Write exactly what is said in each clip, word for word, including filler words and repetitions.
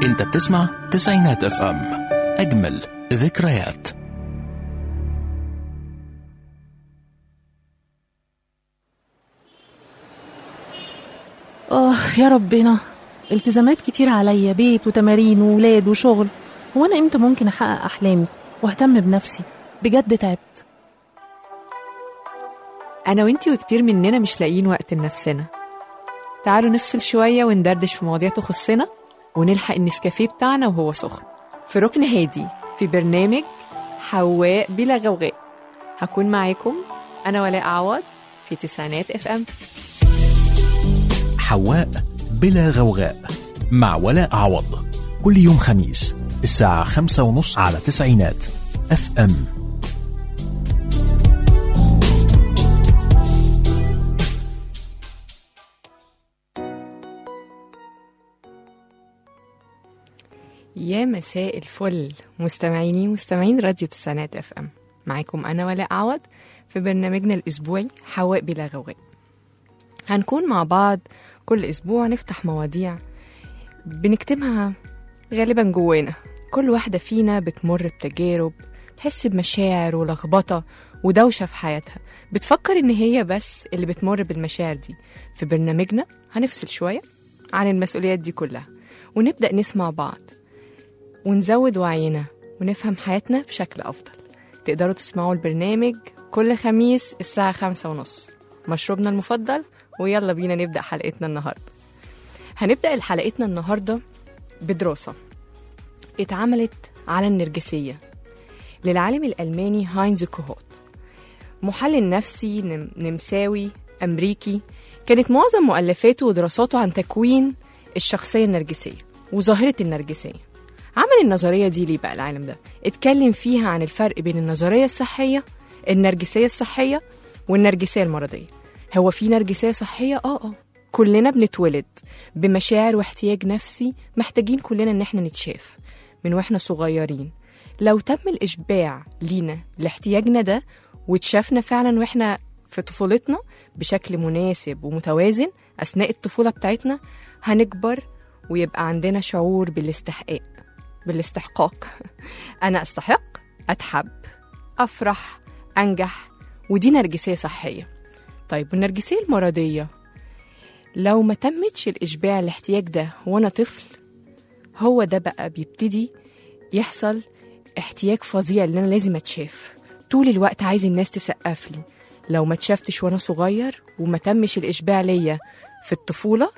انت بتسمع تسعينات اف ام، اجمل ذكريات. آه يا ربنا، التزامات كتير عليا، بيت وتمارين وولاد وشغل. هو أنا إمتى ممكن أحقق أحلامي واهتم بنفسي؟ بجد تعبت. أنا وإنتي وكتير مننا مش لاقيين وقت لنفسنا. تعالوا نفصل شوية وندردش في مواضيع تخصنا ونلحق النسكافيه بتاعنا وهو سخن في ركن هادي في برنامج حواء بلا غوغاء. هكون معاكم أنا ولاء عوض في تسعينات اف ام. حواء بلا غوغاء مع ولاء عوض، كل يوم خميس الساعة خمسة ونص على تسعينات اف ام. يا مساء الفل مستمعيني مستمعين راديو تسعينات اف ام، معاكم أنا ولاء عوض في برنامجنا الأسبوعي حواء بلا غوغاء. هنكون مع بعض كل أسبوع نفتح مواضيع بنكتمها غالبا جوانا. كل واحدة فينا بتمر بتجارب، تحس بمشاعر ولخبطة ودوشة في حياتها، بتفكر إن هي بس اللي بتمر بالمشاعر دي. في برنامجنا هنفصل شوية عن المسؤوليات دي كلها ونبدأ نسمع بعض ونزود وعينا ونفهم حياتنا بشكل أفضل. تقدروا تسمعوا البرنامج كل خميس الساعة خمسة ونص. مشروبنا المفضل، ويلا بينا نبدأ حلقتنا النهاردة. هنبدأ حلقتنا النهاردة بدراسة اتعملت على النرجسية للعالم الألماني هاينز كوهوت، محلل نفسي نمساوي أمريكي. كانت معظم مؤلفاته ودراساته عن تكوين الشخصية النرجسية وظاهرة النرجسية. عمل النظرية دي ليه بقى العالم ده؟ اتكلم فيها عن الفرق بين النظرية الصحية، النرجسية الصحية والنرجسية المرضية. هو في نرجسية صحية؟ آه آه كلنا بنتولد بمشاعر واحتياج نفسي، محتاجين كلنا إن احنا نتشاف من واحنا صغيرين. لو تم الإشباع لينا لاحتياجنا ده وتشافنا فعلا واحنا في طفولتنا بشكل مناسب ومتوازن أثناء الطفولة بتاعتنا، هنكبر ويبقى عندنا شعور بالاستحقاق بالاستحقاق أنا أستحق أتحب، أفرح، أنجح. ودي نرجسية صحية. طيب والنرجسية المرضية؟ لو ما تمتش الإشباع الاحتياج ده وأنا طفل، هو ده بقى بيبتدي يحصل احتياج فظيع اللي أنا لازم أتشاف طول الوقت، عايز الناس تسقف لي. لو ما تشافتش وأنا صغير وما تمش الإشباع ليا في الطفولة،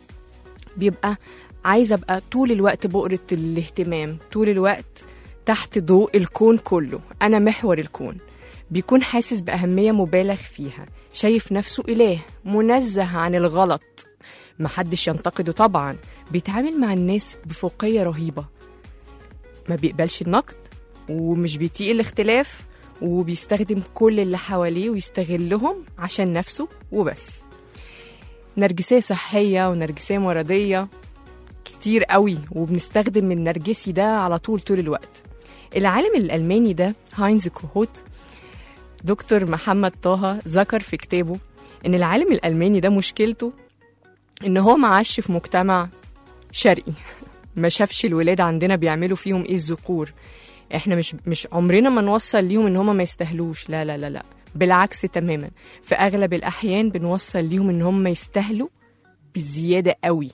بيبقى عايزة أبقى طول الوقت بؤرة الاهتمام، طول الوقت تحت ضوء الكون كله، أنا محور الكون. بيكون حاسس بأهمية مبالغ فيها، شايف نفسه إله منزه عن الغلط، محدش ينتقده طبعا. بيتعامل مع الناس بفوقية رهيبة، ما بيقبلش النقد ومش بيطيق الاختلاف، وبيستخدم كل اللي حواليه ويستغلهم عشان نفسه وبس. نرجسية صحية ونرجسية مرضية كتير قوي، وبنستخدم النرجسي ده على طول طول الوقت. العالم الألماني ده هاينز كوهوت، دكتور محمد طه، ذكر في كتابه إن العالم الألماني ده مشكلته إن هو معاش في مجتمع شرقي، ما شافش الولاد عندنا بيعملوا فيهم إيه الذكور. إحنا مش مش عمرنا ما نوصل ليهم إن هم ما يستاهلوش، لا لا لا لا، بالعكس تماما. في أغلب الأحيان بنوصل ليهم إن هم يستاهلوا بزيادة قوي.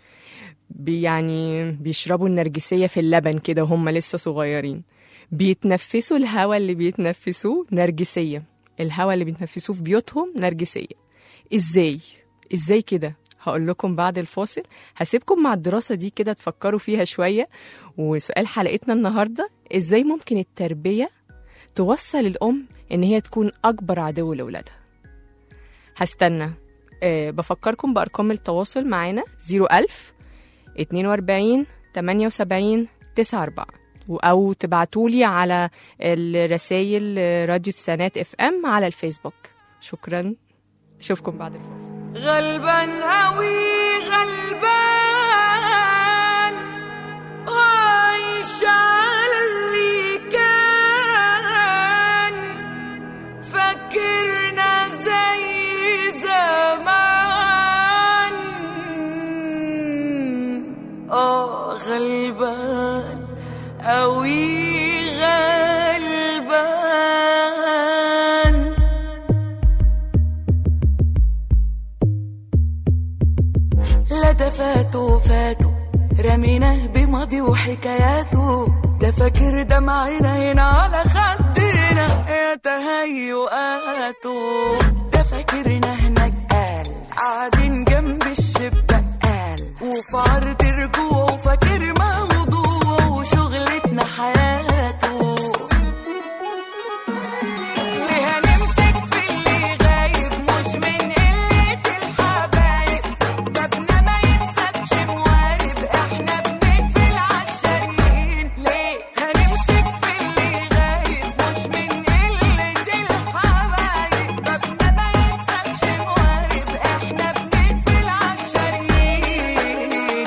يعني بيشربوا النرجسية في اللبن كده وهم لسه صغيرين، بيتنفسوا الهواء اللي بيتنفسوه نرجسية، الهواء اللي بيتنفسوه في بيوتهم نرجسية. إزاي؟ إزاي كده؟ هقول لكم بعد الفاصل. هسيبكم مع الدراسة دي كده تفكروا فيها شوية. وسؤال حلقتنا النهاردة: إزاي ممكن التربية توصل الأم إن هي تكون أكبر عدو لأولادها؟ هستنى. أه بفكركم بأرقام التواصل معانا زيرو ألف اتنين وأربعين تمانية وسبعين تسعة أربعة، أو تبعتولي على الرسائل راديو تسعينات اف ام على الفيسبوك. شكرا، أشوفكم بعد الفاصل. غلبان هوي غلبان عايش على اللي كان، فكرنا زي زمان. اه غلبان قوي غلبان. لا ده فاتوا فاتوا رميناه بماضي وحكاياته، ده فاكر دمعنا هنا على خدنا يا تهيؤاته، ده فاكرنا هناك قال قاعدين جنب الشباك قال وفي عرض رجوع وفاكر موضوع وشغلتنا حياته. ليه هنمسك في اللي غايب مش من قلة الحبايب، بابنا ما يتسابش موارب احنا بنقفل عالشاريين. ليه هنمسك في اللي غايب مش من قلة الحبايب، بابنا ما يتسابش موارب احنا بنقفل عالشاريين.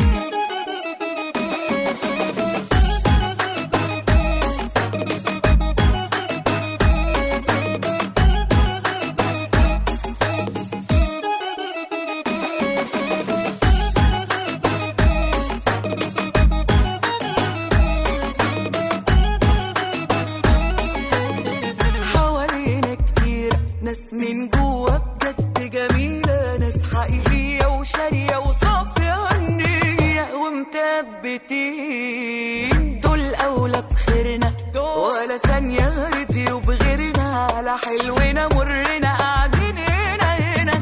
حوالينا كتير ناس من جوا بجد جميلة، ناس حقيقية وشارية وصافية النية ومثبتين، دول أولى بخيرنا ولا ثانية رضيوا بغيرنا، على حلونا مرنا قاعدين هنا هنا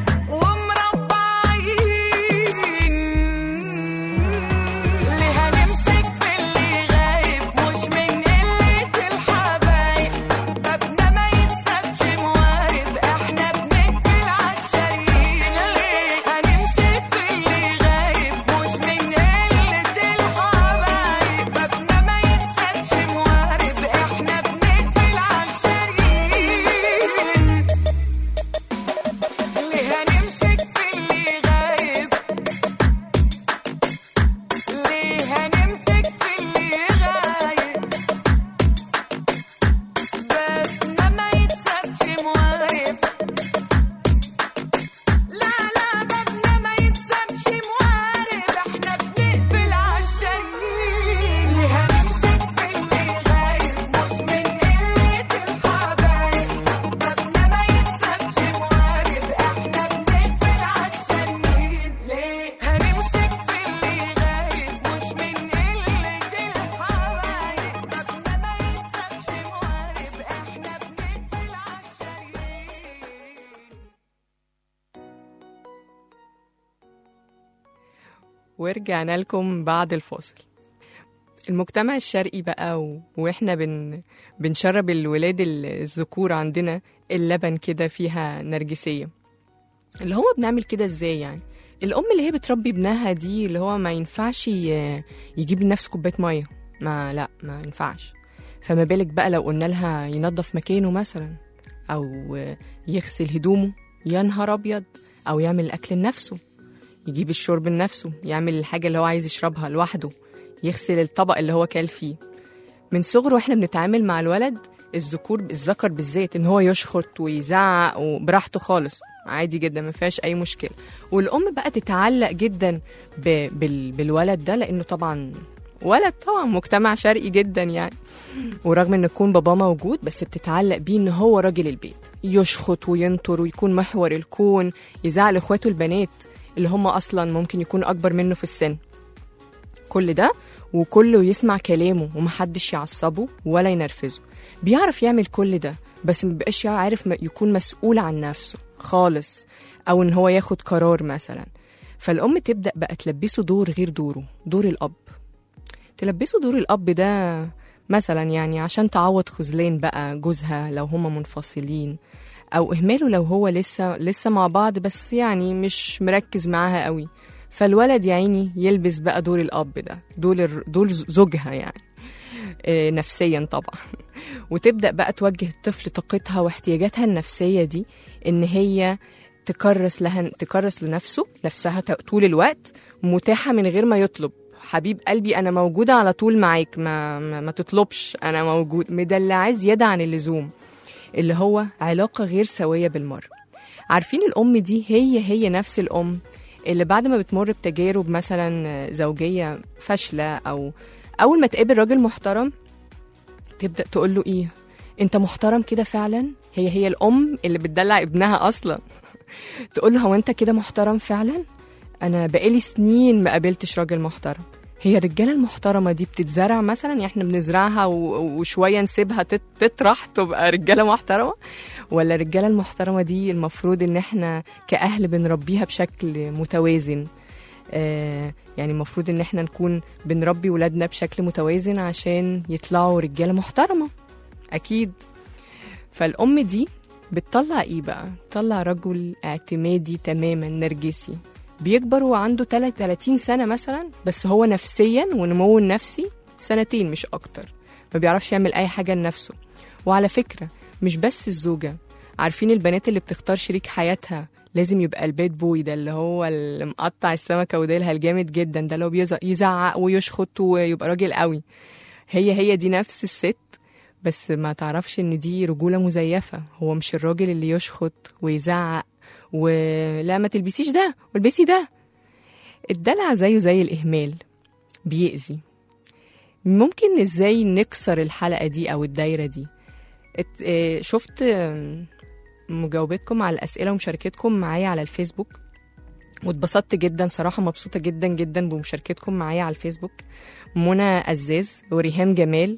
ومربعين. ليه هنمسك في اللي غايب مش من قلة الحبايب، بابنا ما يتسابش موارب احنا بنقفل عالشاريين. ليه هنمسك في اللي غايب مش من قلة الحبايب، بابنا ما يتسابش موارب احنا بنقفل عالشاريين. ليه هنمسك في اللي غايب، ليه هنمسك في اللي غايب، بابنا ما يتسابش موارب، لا لا بابنا ما يتسابش موارب احنا بنقفل عالشاريين. ليه هنمسك في اللي غايب مش من قلة الحبايب، بابنا ما يتسابش موارب احنا بنقفل عالشاريين. ليه هنمسك في اللي غايب مش من قلة الحبايب، بابنا ما يتسابش موارب احنا بنقفل عالشاريين. ورجعنا لكم بعد الفاصل. المجتمع الشرقي بقى و... واحنا بن... بنشرب الولاد الذكور عندنا اللبن كده فيها نرجسية، اللي هو بنعمل كده ازاي يعني؟ الأم اللي هي بتربي ابنها دي اللي هو ما ينفعش ي... يجيب لنفسه كوباية مية، ما لا ما ينفعش. فما بالك بقى لو قلنا لها ينظف مكانه مثلا، أو يغسل هدومه، يا نهار أبيض، أو يعمل الأكل لنفسه، يجيب الشرب لنفسه، يعمل الحاجة اللي هو عايز يشربها لوحده، يغسل الطبق اللي هو كال فيه. من صغره واحنا بنتعامل مع الولد الذكور الذكر بالذات ان هو يشخط ويزعق وبراحته خالص عادي جدا، ما فيهاش اي مشكله. والام بقى تتعلق جدا ب... بال... بالولد ده، لانه طبعا ولد، طبعا مجتمع شرقي جدا يعني، ورغم ان يكون باباه موجود بس بتتعلق بيه ان هو راجل البيت، يشخط وينطر ويكون محور الكون، يزعق لاخواته البنات اللي هم اصلا ممكن يكونوا اكبر منه في السن. كل ده وكله يسمع كلامه ومحدش يعصبه ولا ينرفزه. بيعرف يعمل كل ده بس مبقاش عارف يكون مسؤول عن نفسه خالص، أو إن هو ياخد قرار مثلا. فالأم تبدأ بقى تلبسه دور غير دوره، دور الأب. تلبسه دور الأب ده مثلا يعني عشان تعوض خذلان بقى جوزها لو هما منفصلين، أو إهماله لو هو لسه لسه مع بعض بس يعني مش مركز معاها قوي. فالولد يعيني يلبس بقى دور الأب ده، دور دور زوجها يعني إيه نفسيا طبعا. وتبدأ بقى توجه الطفل طاقتها واحتياجاتها النفسية دي إن هي تكرس لها تكرس لنفسه نفسها طول الوقت، متاحة من غير ما يطلب. حبيب قلبي أنا موجودة على طول معاك، ما, ما, ما تطلبش، أنا موجود. مدلعة زيادة عن اللزوم، اللي هو علاقة غير سوية بالمرة. عارفين الأم دي هي هي نفس الأم اللي بعد ما بتمر بتجارب مثلا زوجية فاشلة، أو أول ما تقابل راجل محترم تبدأ تقول له إيه، أنت محترم كده فعلا. هي هي الأم اللي بتدلع ابنها أصلا. تقول له هو أنت كده محترم فعلا؟ أنا بقالي سنين ما قابلتش راجل محترم. هي الرجالة المحترمة دي بتتزرع مثلا، يعني احنا بنزرعها و- وشوية نسيبها تت- تطرح تبقى رجالة محترمة، ولا الرجالة المحترمة دي المفروض ان احنا كأهل بنربيها بشكل متوازن؟ آه يعني المفروض ان احنا نكون بنربي ولادنا بشكل متوازن عشان يطلعوا رجالة محترمة أكيد. فالأم دي بتطلع ايه بقى؟ بتطلع رجل اعتمادي تماما نرجسي، بيكبر وعنده ثلاثين سنة مثلا، بس هو نفسيا ونمو النفسي سنتين مش أكتر، ما بيعرفش يعمل أي حاجة لنفسه. وعلى فكرة مش بس الزوجة، عارفين البنات اللي بتختار شريك حياتها لازم يبقى الباد بوي، ده اللي هو اللي مقطع السمكة وديلها الجامد جدا، ده اللي هو بيزع- يزعق ويشخط ويبقى راجل قوي. هي هي دي نفس الست، بس ما تعرفش ان دي رجولة مزيفة. هو مش الراجل اللي يشخط ويزعق ولا ما تلبسيش ده والبسي ده. الدلع زيه زي الإهمال، بيأذي. ممكن ازاي نكسر الحلقة دي أو الدايرة دي؟ ات- اه، شفت ام، مجاوبتكم على الأسئلة ومشاركتكم معايا على الفيسبوك، واتبسطت جدا صراحة، مبسوطة جدا جدا بمشاركتكم معايا على الفيسبوك. منى أزاز وريهام جمال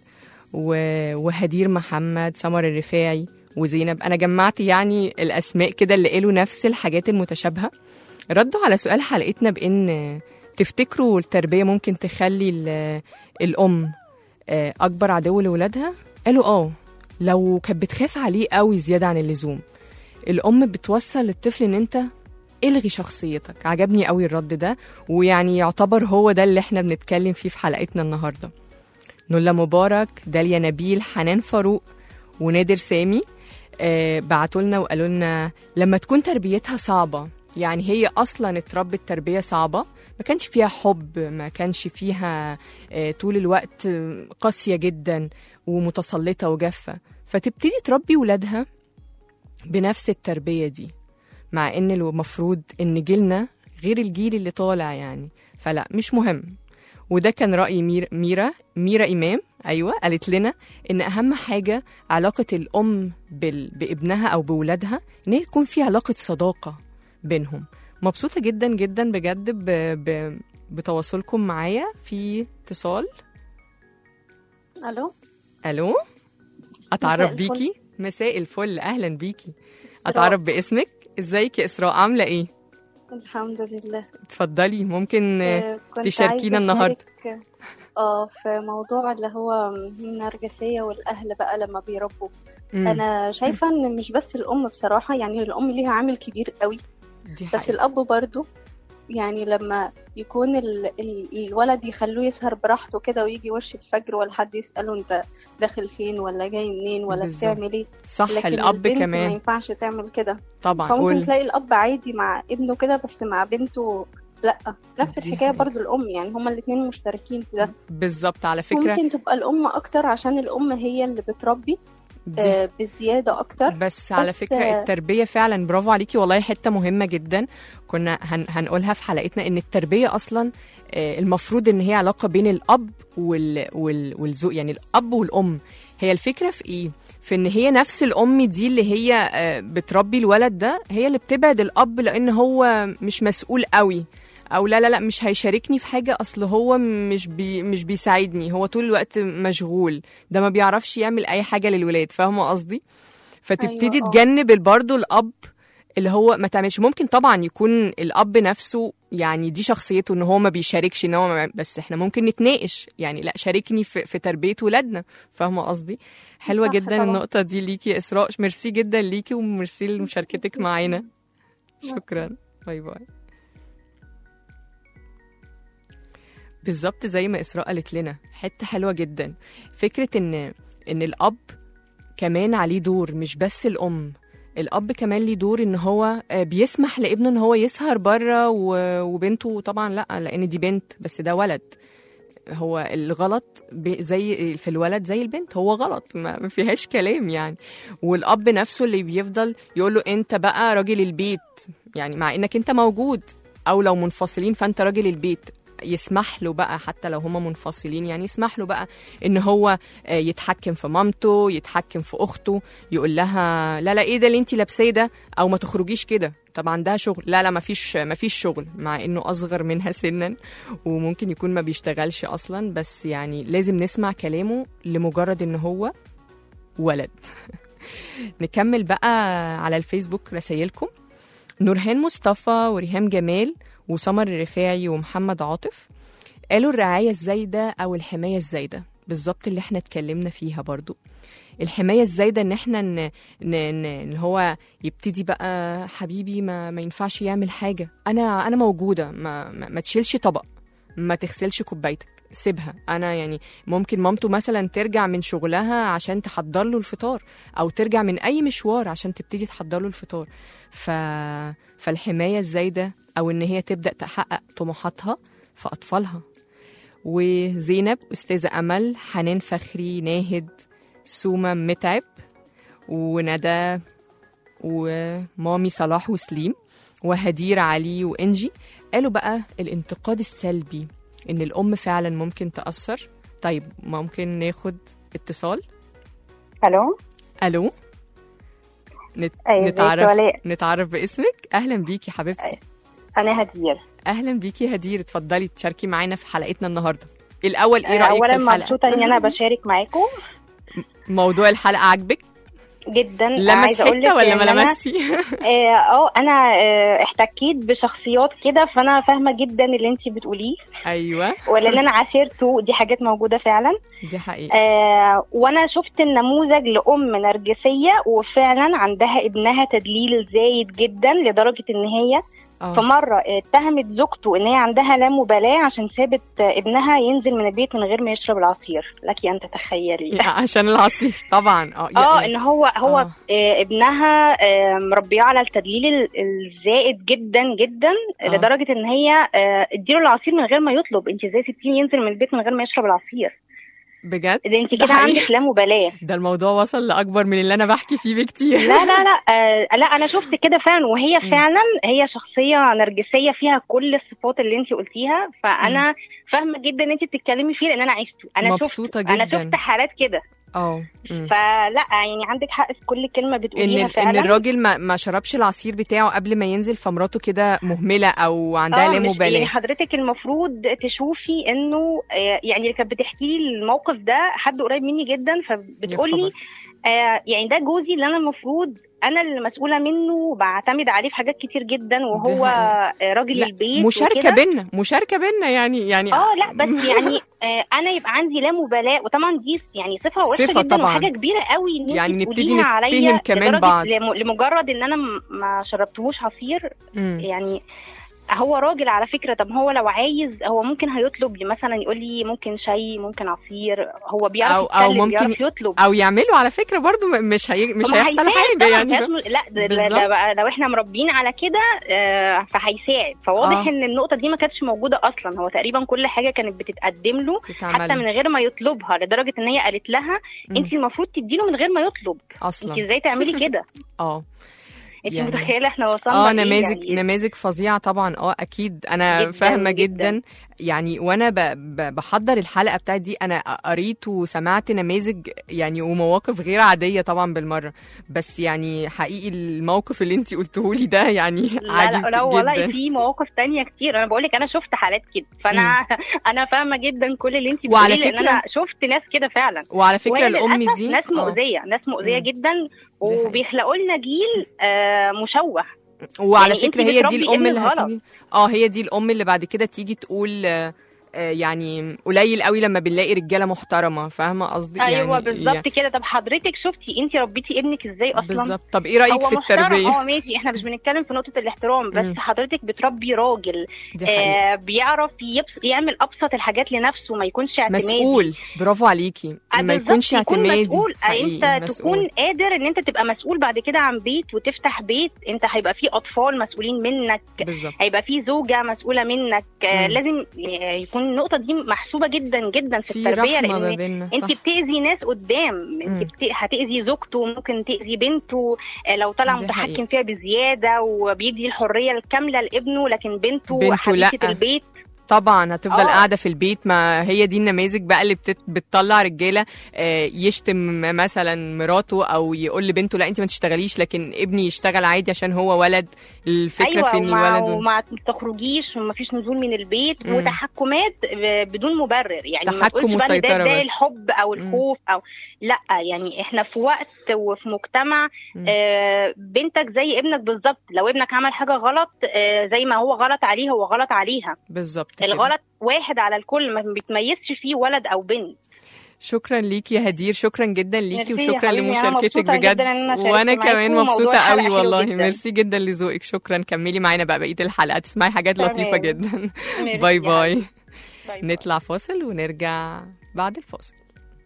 و- وهدير محمد، سمر الرفاعي وزينب. أنا جمعت يعني الأسماء كده اللي قالوا نفس الحاجات المتشابهة، ردوا على سؤال حلقتنا بإن تفتكروا التربية ممكن تخلي ال- الأم آه، أكبر عدو لولادها. قالوا آه، لو كانت بتخاف عليه قوي زيادة عن اللزوم. الأم بتوصل للطفل إن أنت الغي شخصيتك. عجبني قوي الرد ده، ويعني يعتبر هو ده اللي احنا بنتكلم فيه في حلقتنا النهاردة. نولا مبارك، داليا نبيل، حنان فاروق ونادر سامي آه بعتوا لنا وقالوا لنا لما تكون تربيتها صعبة، يعني هي أصلا اتربت تربية صعبة، ما كانش فيها حب، ما كانش فيها آه طول الوقت آه، قاسية جدا ومتسلطة وجافة، فتبتدي تربي ولادها بنفس التربية دي، مع ان المفروض ان جيلنا غير الجيل اللي طالع يعني. فلا، مش مهم. وده كان رأي مير ميرا ميرا إمام. أيوة، قالت لنا إن أهم حاجة علاقة الأم بال... بابنها أو بولادها، إن هي يكون في علاقة صداقة بينهم. مبسوطة جدا جدا بجد ب... ب... بتواصلكم معايا. في اتصال. الو. ألو، أتعرف مساء الفل. بيكي؟ مساء الفل، أهلا بيكي. إسراء. أتعرف باسمك؟ إزيك يا إسراء، عاملة إيه؟ الحمد لله. اتفضلي، ممكن آه، آه، كنت تشاركينا عايزة النهاردة. أشارك، اه في موضوع اللي هو النرجسية والأهل بقى لما بيربوا. مم، أنا شايفة إن مش بس الأم بصراحة، يعني الأم ليها عامل كبير قوي، دي بس حقيقة. الأب برضو. يعني لما يكون ال ال الولد يخلوه يسهر براحته كده ويجي وش الفجر ولا حد يسأله انت داخل فين ولا جاي منين ولا بالظبط. بتعمل ايه. صح، لكن الأب البنت ما كمان ينفعش تعمل كده. طبعا. فممكن قول. تلاقي الأب عادي مع ابنه كده، بس مع بنته لأ. نفس دي الحكاية حقيقة. برضو الأم، يعني هما الاتنين مشتركين في ده. بالظبط، على فكرة ممكن تبقى الأم أكتر عشان الأم هي اللي بتربي دي آه بزيادة أكتر. بس على بس فكرة آه، التربية فعلا، برافو عليكي والله، حتة مهمة جدا كنا هن هنقولها في حلقتنا، ان التربية اصلا آه، المفروض ان هي علاقة بين الاب وال وال والزوج، يعني الاب والام. هي الفكرة في ايه؟ في ان هي نفس الام دي اللي هي آه، بتربي الولد ده، هي اللي بتبعد الاب لان هو مش مسؤول قوي، او لا لا لا مش هيشاركني في حاجه، اصل هو مش بي مش بيساعدني، هو طول الوقت مشغول، ده ما بيعرفش يعمل اي حاجه للولاد. فاهمه قصدي؟ فتبتدي أيوة، آه. تجنب برضه الاب اللي هو ما تعملش. ممكن طبعا يكون الاب نفسه يعني دي شخصيته ان هو ما بيشاركش، ان هو ما بس احنا ممكن نتناقش يعني، لا شاركني في, في تربيه ولادنا. فاهمه قصدي؟ حلوه صح جدا طبعا. النقطه دي ليكي يا اسراء، ميرسي جدا ليكي وميرسي لمشاركتك معانا. شكرا، باي باي. بالظبط زي ما إسراء قالت لنا، حتة حلوة جدا، فكرة إن إن الأب كمان عليه دور، مش بس الأم. الأب كمان ليه دور، إن هو آه، بيسمح لابنه إن هو يسهر بره، و- وبنته طبعا لأ، لأن دي بنت بس ده ولد. هو الغلط ب- زي في الولد زي البنت، هو غلط، ما ما فيهاش كلام يعني. والأب نفسه اللي بيفضل يقول له أنت بقى راجل البيت، يعني مع إنك أنت موجود، أو لو منفصلين فأنت راجل البيت. يسمح له بقى حتى لو هما منفصلين، يعني يسمح له بقى ان هو آه، يتحكم في مامته، يتحكم في اخته، يقول لها لا لا ايه ده اللي انت لابساه ده، او ما تخرجيش كده، طب عندها شغل، لا لا ما فيش ما فيش شغل، مع انه اصغر منها سنا وممكن يكون ما بيشتغلش اصلا، بس يعني لازم نسمع كلامه لمجرد ان هو ولد. نكمل بقى على الفيسبوك رسايلكم. نورهان مصطفى وريهام جمال وسمر الرفاعي ومحمد عاطف قالوا الرعاية الزايدة أو الحماية الزايدة، بالظبط اللي احنا اتكلمنا فيها برضو. الحماية الزايدة ان احنا ن... ن... ن... ان هو يبتدي بقى حبيبي ما, ما ينفعش يعمل حاجة، انا انا موجودة، ما, ما... ما تشيلش طبق، ما تغسلش كوبايتك، سيبها انا. يعني ممكن مامته مثلا ترجع من شغلها عشان تحضر له الفطار، او ترجع من اي مشوار عشان تبتدي تحضر له الفطار. ف... فالحماية الزايدة او ان هي تبدأ تحقق طموحاتها في اطفالها. وزينب، استاذة امل، حنان فخري، ناهد، سومة متعب، وندى، ومامي صلاح وسليم، وهدير علي وإنجي قالوا بقى الانتقاد السلبي إن الأم فعلا ممكن تأثر. طيب ممكن ناخد اتصال؟ الو ألو. نت... أيوة، نتعرف ولاء. نتعرف باسمك. أهلا بيكي حبيبتي. انا هدير. أهلا بيكي هدير، اتفضلي تشاركي معانا في حلقتنا النهاردة. الأول إيه رأيك اولا في الحلقة؟ مبسوطه ان انا بشارك معاكم موضوع الحلقة عاجبك؟ جدا. لمس عايزة أقول لك حتة ولا إن ما أنا- لمسي؟ اه آه، انا آه، احتكيت بشخصيات كده، فانا فاهمه جدا اللي انت بتقوليه، أيوة ولان انا عاشرته دي حاجات موجوده فعلا. دي حقيقة. آه وانا شفت النموذج لام نرجسيه، وفعلا عندها ابنها تدليل زايد جدا لدرجه ان هي آه. فمره اتهمت زوجته ان هي عندها لا مبالاه عشان سابت ابنها ينزل من البيت من غير ما يشرب العصير. لك ان تتخيلي. عشان العصير طبعا. اه اه يعني- ان هو هو آه. آه. ابنها آه مربيه على التدليل ال- الزائد جدا جدا، آه. لدرجه ان هي آه اديله العصير من غير ما يطلب. انت ازاي سبتيه ينزل من البيت من غير ما يشرب العصير؟ بجد ده انت ده كده حقيقي. عندك لا مبالاه. ده الموضوع وصل لأكبر من اللي أنا بحكي فيه بكتير. لا لا لا آه لا انا شفت كده فعلا، وهي فعلا هي شخصيه نرجسيه فيها كل الصفات اللي انت قلتيها. فانا فاهمه جدا ان انت بتتكلمي فيه، لان انا عشته. انا مبسوطة شفت انا جداً. شفت حالات كده. اه أمم. فلا يعني عندك حق في كل كلمه ان بتقوليها ان فعلا. الراجل ما, ما شربش العصير بتاعه قبل ما ينزل، فمراته كده مهمله او عندها اه لا مش يعني مبالاه. حضرتك المفروض تشوفي انه آه، يعني اللي كانت بتحكي لي الموقف ده حد قريب مني جدا، فبتقول يا لي خبر. آه يعني ده جوزي اللي انا المفروض انا اللي مسؤوله منه وبعتمد عليه في حاجات كتير جدا، وهو حقيقة. آه، راجل لا، البيت مشاركه وكده. بينا مشاركه بينا يعني يعني اه لا بس يعني آه انا يبقى عندي لا مبالاه، وطبعا دي يعني صفه وحشه صفة جدا طبعاً. وحاجه كبيره قوي ان يعني انت نبتدي تقوليها نتهم عليا كمان لدرجة بعض. لم- لمجرد ان انا م- ما شربتهوش عصير. أمم. يعني هو راجل على فكرة. طب هو لو عايز هو ممكن هيطلب لي مثلا، يقول لي ممكن شاي ممكن عصير. هو بيعرف أو- أو يتكلم، ممكن بيعرف يطلب. او يعملوا على فكره برضو م- مش هي... مش فما هيحصل هيساعد حاجه طبعاً، يعني. مفيهاش مش... لا ده, ده, بالظبط. ده بقى لو احنا مربيين على كده آه فهيساعد. فواضح آه. ان النقطة دي ما كانتش موجودة اصلا. هو تقريبا كل حاجة كانت بتتقدم له بتعمل حتى من غير ما يطلبها، لدرجة ان هي قالت لها مم. انت المفروض تديله من غير ما يطلب. اصلا انت ازاي تعملي كده؟ اه انت يعني- متخيلة احنا وصلنا اه لإيه نماذج يعني؟ نماذج فظيعه طبعا. اه اكيد انا جداً فاهمه جداً. جدا. يعني وانا ب... ب... بحضر الحلقه بتاعت دي انا قريت وسمعت نماذج يعني ومواقف غير عاديه طبعا بالمره. بس يعني حقيقي الموقف اللي انتي قلته لي ده يعني لا عجيب لا لا والله جدا. في مواقف تانية كتير. انا بقول لك انا شفت حالات كده، فانا انا فاهمه جدا كل اللي انت وعلى بتقوليه، لان فكرة- انا شفت ناس كده فعلا. وعلى فكره وهي الام للأسف دي ناس آه. مؤذيه، ناس مؤذيه مم. جدا، حقيقة. وبيخلقوا لنا جيل آه مشوه. وعلى يعني فكره انتي هي دي بتربي الام ابنك اللي غلط. هتيجي اه هي دي الام اللي بعد كده تيجي تقول آه، آه، يعني قليل قوي لما بنلاقي رجاله محترمه. فاهمه قصدي؟ ايوه يعني بالظبط كده. طب حضرتك شفتي انت ربيتي ابنك ازاي اصلا؟ بالظبط. طب ايه رايك هو في محترم، التربيه؟ هو ماشي، احنا مش بنتكلم في نقطه الاحترام، بس مم. حضرتك بتربي راجل دي حقيقة. آه بيعرف يبس... يعمل ابسط الحاجات لنفسه، ما يكونش اعتمادي. مسؤول. برافو عليكي. آه ما بالظبط، يكونش يكون اعتمادي. مسؤول. آه حقيقي انت مسؤول. تكون قادر ان انت تبقى مسؤول بعد كده عن بيت وتفتح بيت. انت هيبقى فيه اطفال مسؤولين منك، بالظبط. هيبقى فيه زوجة مسؤولة منك. آه مم. لازم يكون النقطة دي محسوبة جدا جدا في, في التربية، رحمه ما لان بيننا. انت صح. بتأذي ناس قدام. انت مم. بت... هتأذي زوجته، ممكن تأذي بنته آه لو طلع دي متحكم حقيقة. فيها بزيادة وبيدي الحرية الكاملة لابنه، لكن بنته, بنته حبيبة لأ. البيت. طبعا هتفضل آه. قاعده في البيت. ما هي دي النماذج بقى اللي بتت... بتطلع رجاله آه، يشتم مثلا مراته او يقول لبنته لا انت ما تشتغليش، لكن ابني يشتغل عادي عشان هو ولد. الفكره ايوه في ان وما, الولد وما تخرجيش وما فيش نزول من البيت مم. وتحكمات ب- بدون مبرر، يعني ما تحكم تقولش بقى إن ده وسيطرة ده بس. الحب او الخوف او لا. يعني احنا في وقت وفي مجتمع آه بنتك زي ابنك بالظبط. لو ابنك عمل حاجه غلط آه زي ما هو غلط عليه هو غلط عليها. بالظبط كده. الغلط واحد على الكل، ما بيتميزش فيه ولد او بنت. شكرا ليكي يا هدير، شكرا جدا ليكي ميرسي يا وشكرا حبيبي، أنا لمشاركتك مبسوطة بجد. جداً إن أنا شاركت وانا معاكم، كمان وموضوع مبسوطه الحلقة قوي حلو والله. جداً. ميرسي جدا لذوقك. شكرا. كملي معانا بقى بقيه الحلقه، تسمعي حاجات تمام. لطيفه جدا. ميرسي باي يا باي. حبيبي. باي باي. نطلع فاصل ونرجع بعد الفاصل.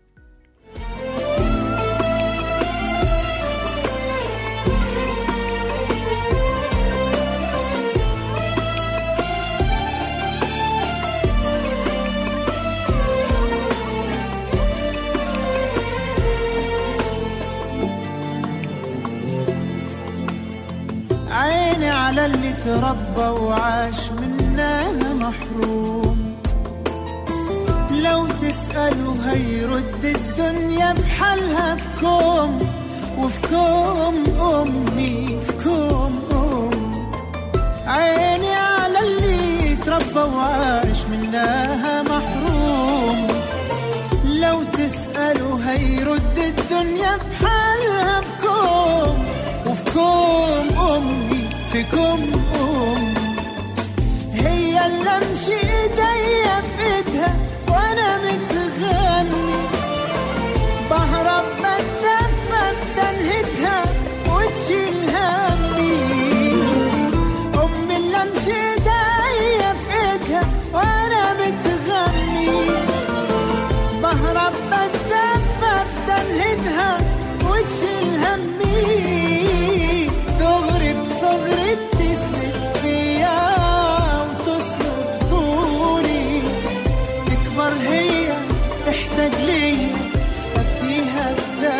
عيني على اللي تربى وعاش منها محروم، لو تسأله هيرد الدنيا بحالها في كوم، وفي كوم أمي في كوم أم. عيني على اللي تربى وعاش منها محروم، لو تسأله هيرد الدنيا بحالها في كوم، وفي كوم أمي في كوم أم. هي اللي امشي ايديا في ايدها وانا متغني، بهرب بتدفى بتنهدها وتشيل همي. امي اللي امشي ايديا في ايدها وانا متغني، بهرب بتدفى بتنهدها وتشيل همي. دغري بصغري بتسند فيا وتصلب طولي، تكبر هي تحتاج ليا اديها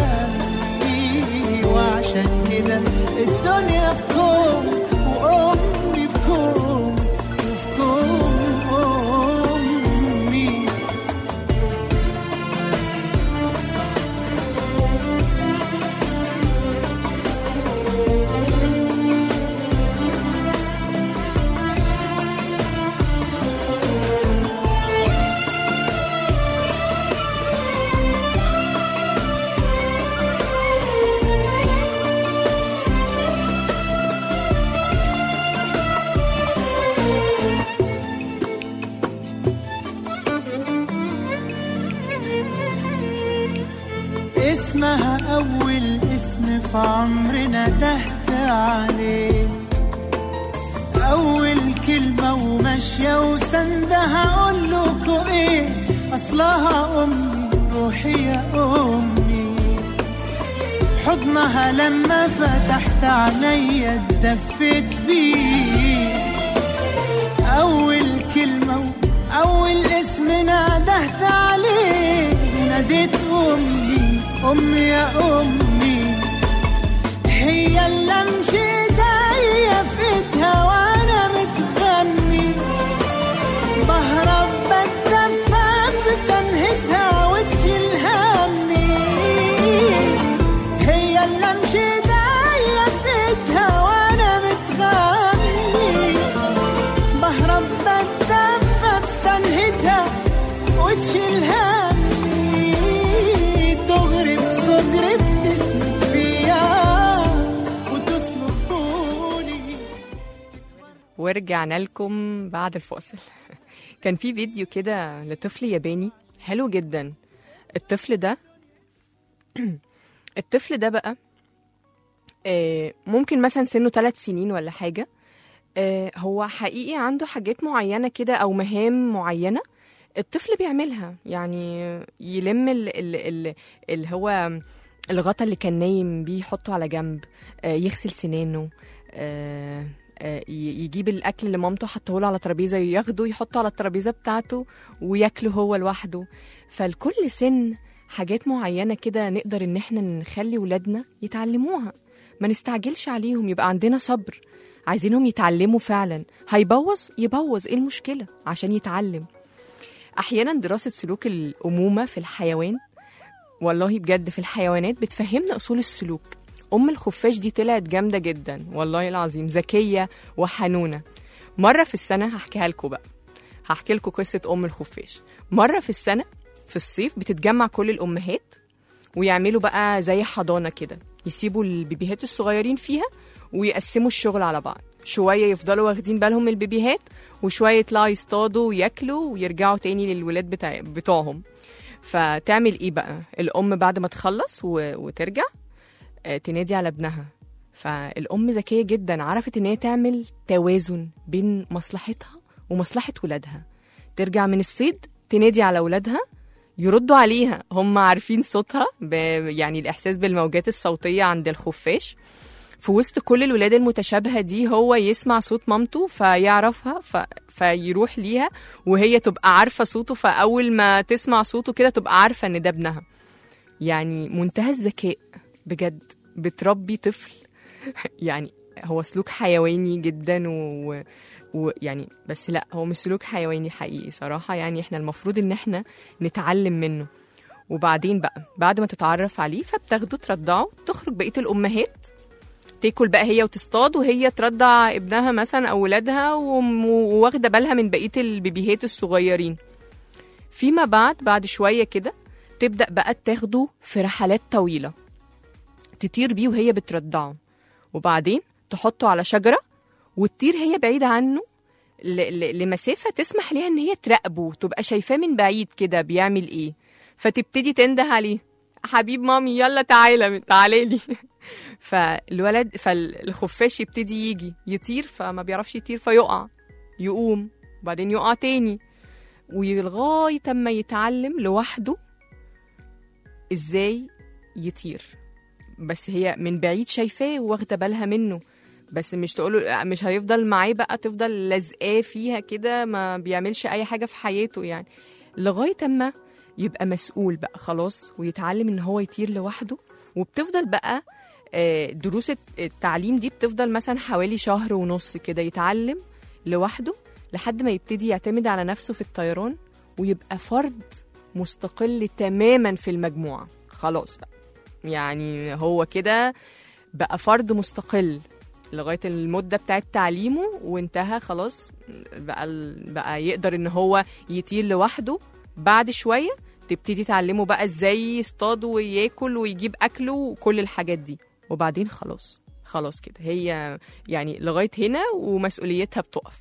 بدمي. وعشان كده الدنيا في كوم وامي في كوم وفي كوم امي. اسمها أول اسم في عمرنا تهت عليه، أول كلمة وماشية وسندها أقول لكوا إيه، أصلها أمي روحي يا أمي. حضنها لما فتحت عليا اتدفيت بيه، أول كلمة أول اسم نادهت عليه، ناديت أمي أمي يا أمي. هي اللي أمشي إيديا في إيدها وأنا متغني، بهرب بتدفى بتنهدها وتشيل همي. هي اللي أمشي إيديا في إيدها وأنا متغني، بهرب بتدفى بتنهدها وتشيل همي. دغري بصدري بتسند فيا وتصلب طولي. ورجعنا لكم بعد الفاصل. كان في فيديو كده لطفل ياباني حلو جدا. الطفل ده الطفل ده بقى آه، ممكن مثلا سنه ثلاث سنين ولا حاجة. آه، هو حقيقي عنده حاجات معينة كده أو مهام معينة الطفل بيعملها. يعني يلم ال ال ال اللي هو الغطا اللي كان نايم بيه يحطه على جنب، آه، يغسل سنانه، آه، آه، ي- يجيب الأكل اللي مامته حطه له على ترابيزة ياخده يحطه على الترابيزة بتاعته وياكله هو لوحده. فالكل سن حاجات معينة كده نقدر إن احنا نخلي ولادنا يتعلموها، ما نستعجلش عليهم، يبقى عندنا صبر عايزينهم يتعلموا فعلا. هيبوظ يبوظ، ايه المشكلة عشان يتعلم. احيانا دراسة سلوك الأمومة في الحيوان، والله بجد في الحيوانات بتفهمنا أصول السلوك. أم الخفاش دي طلعت جامدة جدا والله العظيم، ذكية وحنونة. مرة في السنة هحكيها لكم بقى، هحكي لكم قصة أم الخفاش. مرة في السنة في الصيف بتتجمع كل الأمهات ويعملوا بقى زي حضانة كده، يسيبوا البيبيهات الصغيرين فيها ويقسموا الشغل على بعض. شوية يفضلوا واخدين بالهم من البيبيهات، وشوية يطلعوا يصطادوا وياكلوا ويرجعوا تاني للولاد بتاع بتوعهم. فتعمل ايه بقى الأم بعد ما تخلص و... وترجع آه، تنادي على ابنها. فالأم ذكية جدا، عرفت ان هي تعمل توازن بين مصلحتها ومصلحة ولادها. ترجع من الصيد تنادي على ولادها يردوا عليها، هم عارفين صوتها ب... يعني الإحساس بالموجات الصوتية عند الخفاش. في وسط كل الولاد المتشابهة دي هو يسمع صوت مامته فيعرفها ف... فيروح ليها، وهي تبقى عارفة صوته، فأول ما تسمع صوته كده تبقى عارفة إن ده ابنها. يعني منتهى الذكاء بجد، بتربي طفل يعني هو سلوك حيواني جدا و... ويعني بس لا، هو مش سلوك حيواني حقيقي صراحة، يعني احنا المفروض ان احنا نتعلم منه. وبعدين بقى بعد ما تتعرف عليه فبتاخده ترضعه، تخرج بقية الأمهات تاكل بقى هي وتصطاد، وهي ترضع ابنها مثلا أو ولادها، وواخدة بالها من بقية البيبيهات الصغيرين. فيما بعد بعد شوية كده تبدأ بقى تاخده في رحلات طويلة، تطير بيه وهي بترضعه، وبعدين تحطه على شجرة وتطير هي بعيدة عنه ل- ل- لمسافة تسمح ليها ان هي تراقبه، تبقى شايفاه من بعيد كده بيعمل ايه. فتبتدي تنده عليه، حبيب مامي يلا تعالى تعالى لي. فالولد فالخفاش يبتدي يجي يطير، فما بيعرفش يطير فيقع، يقوم وبعدين يقع تاني، ولغاية ما يتعلم لوحده ازاي يطير. بس هي من بعيد شايفاه واخدة بالها منه، بس مش تقوله مش هيفضل معاه بقى، تفضل لازقاه فيها كده ما بيعملش اي حاجة في حياته يعني، لغاية ما يبقى مسؤول بقى خلاص ويتعلم ان هو يطير لوحده. وبتفضل بقى دروس التعليم دي بتفضل مثلا حوالي شهر ونص كده يتعلم لوحده لحد ما يبتدي يعتمد على نفسه في الطيران، ويبقى فرد مستقل تماما في المجموعة. خلاص بقى يعني هو كده بقى فرد مستقل لغاية المدة بتاعت تعليمه وانتهى خلاص، بقى, بقى يقدر ان هو يطير لوحده. بعد شوية تبتدي تعلمه بقى ازاي يصطاد وياكل ويجيب اكله وكل الحاجات دي، وبعدين خلاص خلاص كده هي يعني لغاية هنا ومسؤوليتها بتقف.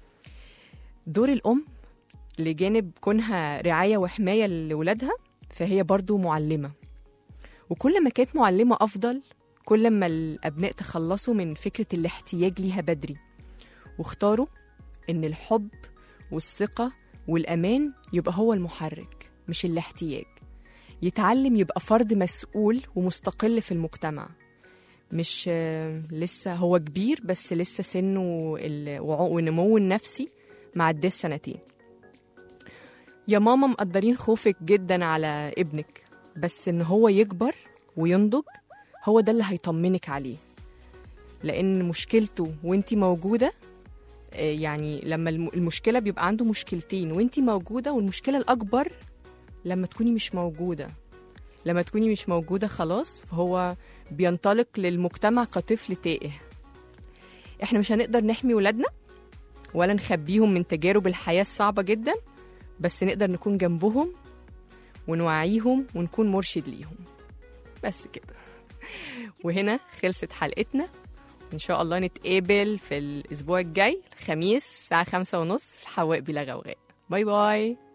دور الأم لجانب كونها رعاية وحماية لولادها، فهي برضو معلمة، وكل ما كانت معلمة أفضل كل ما الأبناء تخلصوا من فكرة الاحتياج ليها بدري، واختاروا إن الحب والثقة والأمان يبقى هو المحرك مش الاحتياج. يتعلم يبقى فرد مسؤول ومستقل في المجتمع، مش لسه هو كبير بس لسه سنه ونموه النفسي معديه سنتين. يا ماما مقدرين خوفك جدا على ابنك، بس ان هو يكبر وينضج هو ده اللي هيطمنك عليه، لان مشكلته وانتي موجودة يعني لما المشكلة بيبقى عنده مشكلتين وانتي موجودة، والمشكلة الأكبر لما تكوني مش موجودة. لما تكوني مش موجودة خلاص فهو بينطلق للمجتمع كطفل تائه. احنا مش هنقدر نحمي ولادنا ولا نخبيهم من تجارب الحياة الصعبة جدا، بس نقدر نكون جنبهم ونوعيهم ونكون مرشد ليهم بس كده. وهنا خلصت حلقتنا، إن شاء الله نتقابل في الأسبوع الجاي الخميس الساعة خمسة ونص في حواء بلا غوغاء. باي باي.